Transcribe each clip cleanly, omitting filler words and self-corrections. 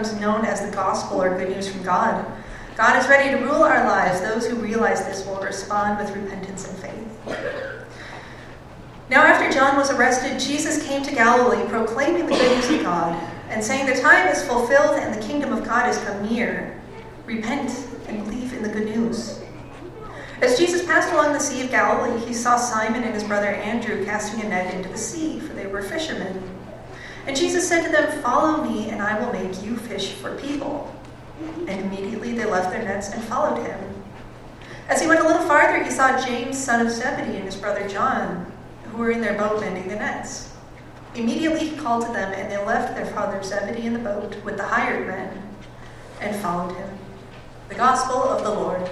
becomes known as the gospel or good news from God. God is ready to rule our lives. Those who realize this will respond with repentance and faith. Now, after John was arrested, Jesus came to Galilee, proclaiming the good news of God, and saying, "The time is fulfilled and the kingdom of God is come near. Repent and believe in the good news." As Jesus passed along the Sea of Galilee, he saw Simon and his brother Andrew casting a net into the sea, for they were fishermen. And Jesus said to them, "Follow me, and I will make you fish for people." And immediately they left their nets and followed him. As he went a little farther, he saw James, son of Zebedee, and his brother John, who were in their boat mending the nets. Immediately he called to them, and they left their father Zebedee in the boat with the hired men and followed him. The Gospel of the Lord.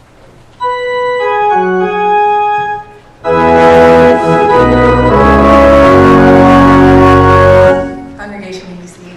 Congregation, may be seated.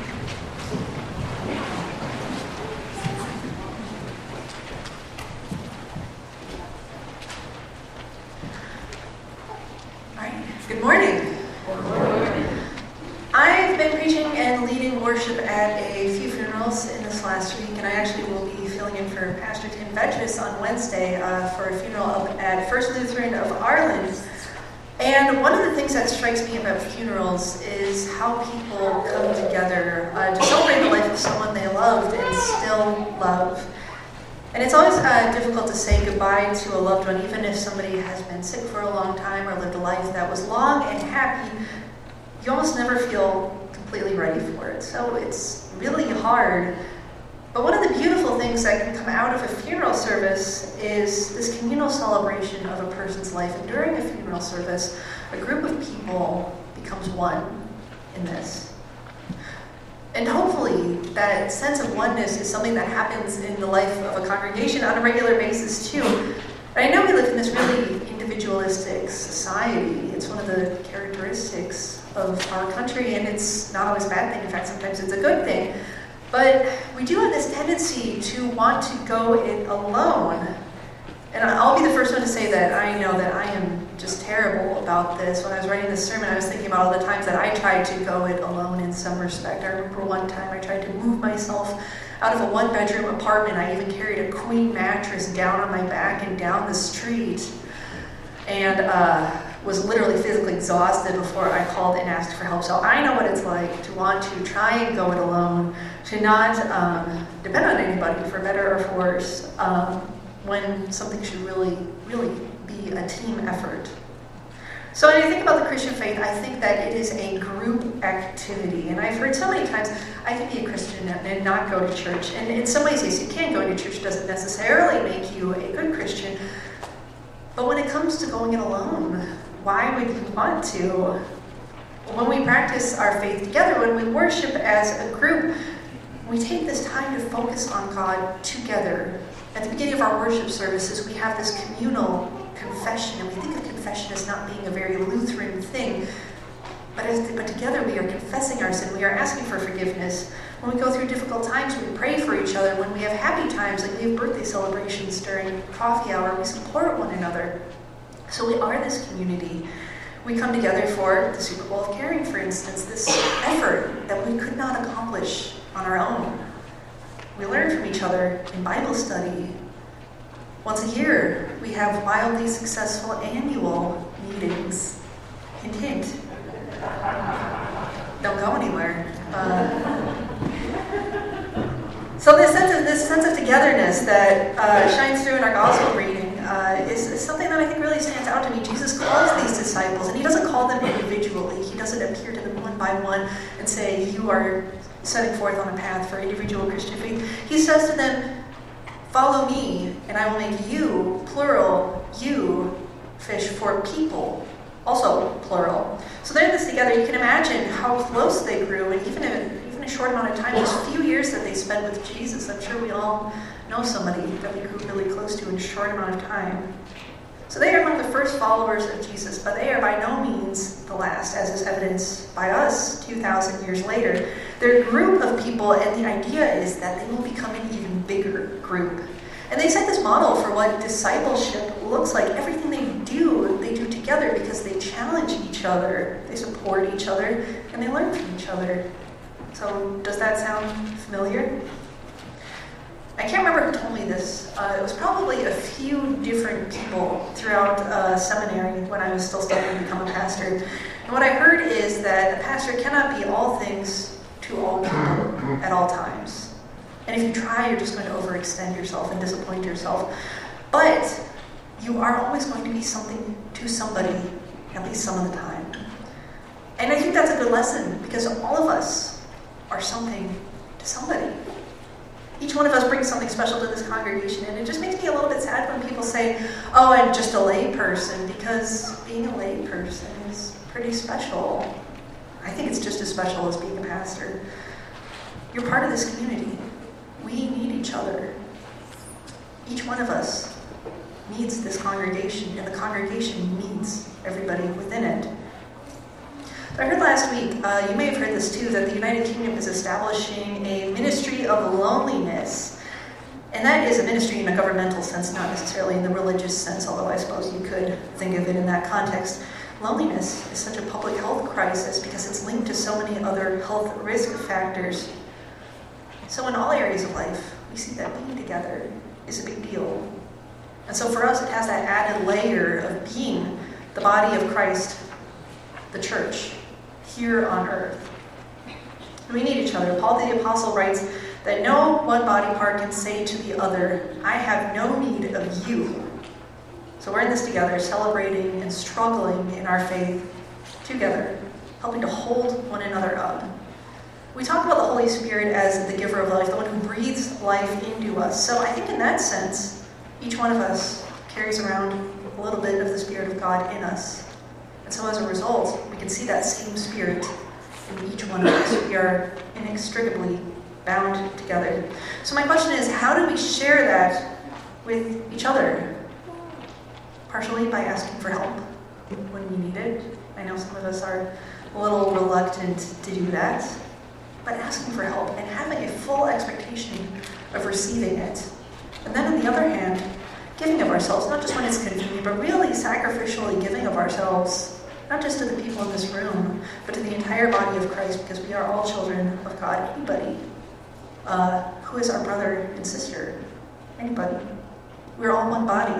All right. Good morning. Good morning. I've been preaching and leading worship at a few funerals in this last week, and I actually will be filling in for Pastor Tim Vetches on Wednesday for a funeral up at First Lutheran of Ireland. And one of the things that strikes me about funerals is how people come together to celebrate the life of someone they loved and still love. And it's always difficult to say goodbye to a loved one, even if somebody has been sick for a long time or lived a life that was long and happy. You almost never feel completely ready for it. So it's really hard. But one of the beautiful things that can come out of a funeral service is this communal celebration of a person's life. And during a funeral service, a group of people becomes one in this. And hopefully that sense of oneness is something that happens in the life of a congregation on a regular basis too. And I know we live in this really individualistic society. It's one of the characteristics of our country, and it's not always a bad thing. In fact, sometimes it's a good thing. But we do have this tendency to want to go it alone. And I'll be the first one to say that I know that I am just terrible about this. When I was writing this sermon, I was thinking about all the times that I tried to go it alone in some respect. I remember one time I tried to move myself out of a one-bedroom apartment. I even carried a queen mattress down on my back and down the street. And was literally physically exhausted before I called and asked for help. So I know what it's like to want to try and go it alone, to not depend on anybody for better or for worse, when something should really, really be a team effort. So when I think about the Christian faith, I think that it is a group activity. And I've heard so many times, I can be a Christian and not go to church. And in some ways, yes, you can go to church. It doesn't necessarily make you a good Christian. But when it comes to going it alone, why would you want to? When we practice our faith together, when we worship as a group, we take this time to focus on God together. At the beginning of our worship services, we have this communal confession, and we think of confession as not being a very Lutheran thing. But together we are confessing our sin. We are asking for forgiveness. When we go through difficult times, we pray for each other. When we have happy times, like we have birthday celebrations during coffee hour, we support one another. So we are this community. We come together for the Super Bowl of Caring, for instance, this effort that we could not accomplish on our own. We learn from each other in Bible study. Once a year, we have wildly successful annual meetings. Hint, hint. Don't go anywhere. So this sense of togetherness that shines through in our gospel reading is something that I think really stands out to me. Jesus calls these disciples, and he doesn't call them individually. He doesn't appear to them one by one and say, you are setting forth on a path for individual Christian faith. He says to them, follow me, and I will make you, plural, you, fish for people. Also plural. So they're in this together. You can imagine how close they grew, and even a short amount of time, those few years that they spent with Jesus. I'm sure we all know somebody that we grew really close to in a short amount of time. So they are among the first followers of Jesus, but they are by no means the last, as is evidenced by us 2,000 years later. They're a group of people, and the idea is that they will become an even bigger group. And they set this model for what discipleship looks like. Everything they do together because they challenge each other, they support each other, and they learn from each other. So does that sound familiar? I can't remember who told me this. It was probably a few different people throughout seminary when I was still studying to become a pastor. And what I heard is that a pastor cannot be all things to all people at all times. And if you try, you're just going to overextend yourself and disappoint yourself. But you are always going to be something to somebody, at least some of the time. And I think that's a good lesson, because all of us are something to somebody. Each one of us brings something special to this congregation, and it just makes me a little bit sad when people say, oh, I'm just a lay person, because being a lay person is pretty special. I think it's just as special as being a pastor. You're part of this community. We need each other. Each one of us needs this congregation, and the congregation needs everybody within it. I heard last week, you may have heard this too, that the United Kingdom is establishing a ministry of loneliness. And that is a ministry in a governmental sense, not necessarily in the religious sense, although I suppose you could think of it in that context. Loneliness is such a public health crisis because it's linked to so many other health risk factors. So in all areas of life, we see that being together is a big deal. And so for us, it has that added layer of being the body of Christ, the church, here on earth. We need each other. Paul the Apostle writes that no one body part can say to the other, I have no need of you. So we're in this together, celebrating and struggling in our faith together, helping to hold one another up. We talk about the Holy Spirit as the giver of life, the one who breathes life into us. So I think in that sense, each one of us carries around a little bit of the Spirit of God in us. And so as a result, we can see that same Spirit in each one of us. We are inextricably bound together. So my question is, how do we share that with each other? Partially by asking for help when we need it. I know some of us are a little reluctant to do that. But asking for help and having a full expectation of receiving it. And then on the other hand, giving of ourselves, not just when it's convenient, but really sacrificially giving of ourselves, not just to the people in this room, but to the entire body of Christ, because we are all children of God. Anybody who is our brother and sister, anybody. We're all one body.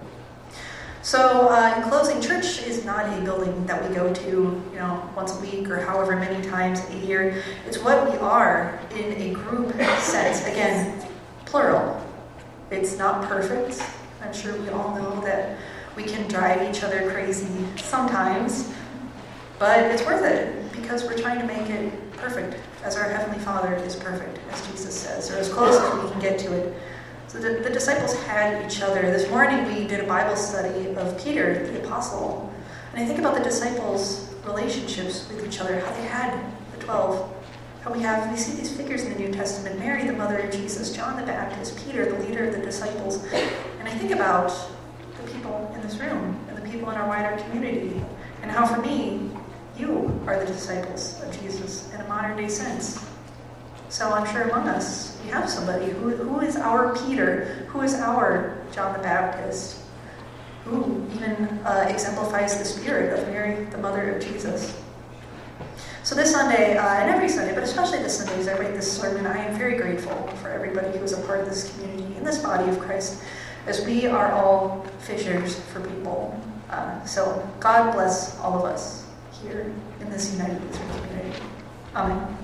So in closing, church is not a building that we go to, once a week or however many times a year. It's what we are in a group sense. Again, plural. It's not perfect. I'm sure we all know that we can drive each other crazy sometimes, but it's worth it because we're trying to make it perfect, as our Heavenly Father is perfect, as Jesus says, or as close as we can get to it. So the disciples had each other. This morning we did a Bible study of Peter, the apostle, and I think about the disciples' relationships with each other, how they had the 12, how we see these figures in the New Testament, Mary, the mother of Jesus, John the Baptist, Peter, the leader of the disciples, and I think about the people in this room and the people in our wider community, and how for me, you are the disciples of Jesus in a modern day sense. So I'm sure among us, we have somebody who is our Peter, who is our John the Baptist, who even exemplifies the spirit of Mary, the mother of Jesus. So this Sunday, and every Sunday, but especially this Sunday as I write this sermon, I am very grateful for everybody who is a part of this community, in this body of Christ, as we are all fishers for people. So God bless all of us here in this United Lutheran community. Amen.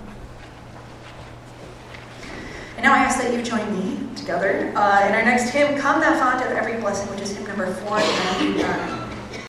And now I ask that you join me together in our next hymn, Come Thou Fount of Every Blessing, which is hymn number 499.